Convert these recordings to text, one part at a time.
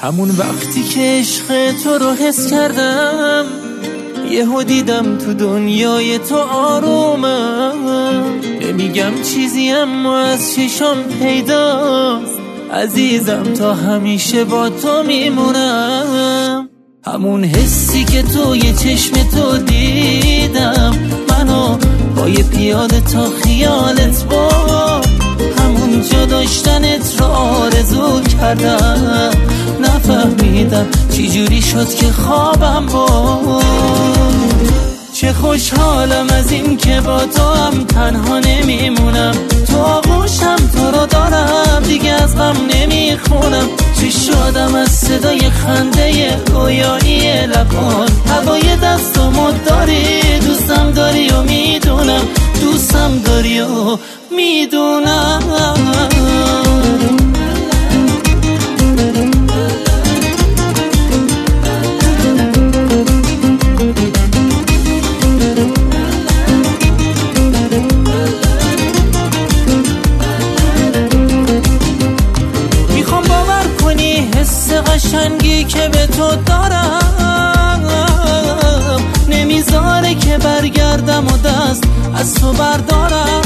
همون وقتی که عشق تو رو حس کردم، یهو دیدم تو دنیای تو آرومم. نمیگم چیزی اما از چشام پیداست، عزیزم تا همیشه با تو میمونم. همون حسی که توی چشم تو دیدم، منو با یه پیاده تا خیالت برد. همونجا داشتنت رو آرزو کردم، نفهمیدم چی جوری شد که خوابم برد. چه خوشحالم از این که با تو هم تنها نمیمونم. تو آغوشم تو رو دارم، دیگه از غم نمیخونم. چه شادم از صدای خنده رویایی لبان. هوای دستمو داری، دوستم داری و میدونم، دوستم داری و میدونم. قشنگی که به تو دارم نمیذاره که برگردم و دست از تو بردارم.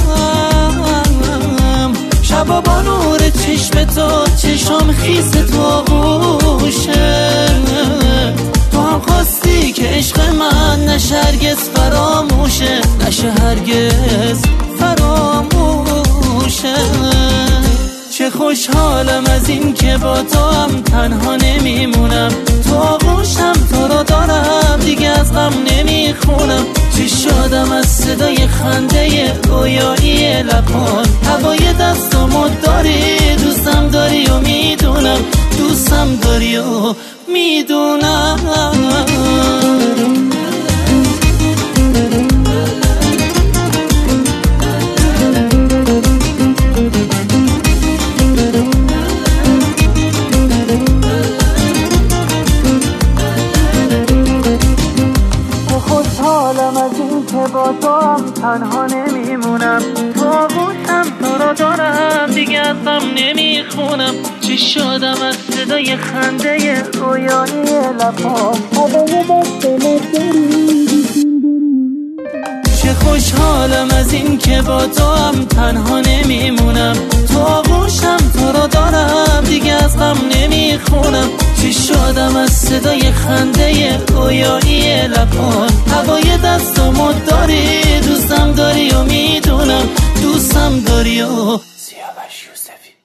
شبا با نور چشم تو چشم خیس تو آغوشه. تو هم خواستی که عشق من نشه هرگز فراموشه، نشه هرگز فراموشه. چه خوشحالم از این که با تو هم تنها نمیمونم. تو آغوشم تو رو دارم، دیگه از غم نمیخونم. چه شادم از صدای خنده رویایی لبان. هوای دستمو داری، دوستم داری و میدونم، دوستم داری و میدونم. خوشحالم از این که با تو هم تنها نمیمونم. تو آغوشم تو رو دارم، دیگه از غم نمیخونم. چه شادم از صدای خنده رویایی لبان. چه خوشحالم از این که با تو هم تنها نمیمونم. تو آغوشم تو رو دارم، دیگه از غم نمیخونم. چه شادم از صدای خنده رویایی لبان. هوای دستمو داری، دوستم داری و میدونم، دوستم داری و سیاوش یوسفی.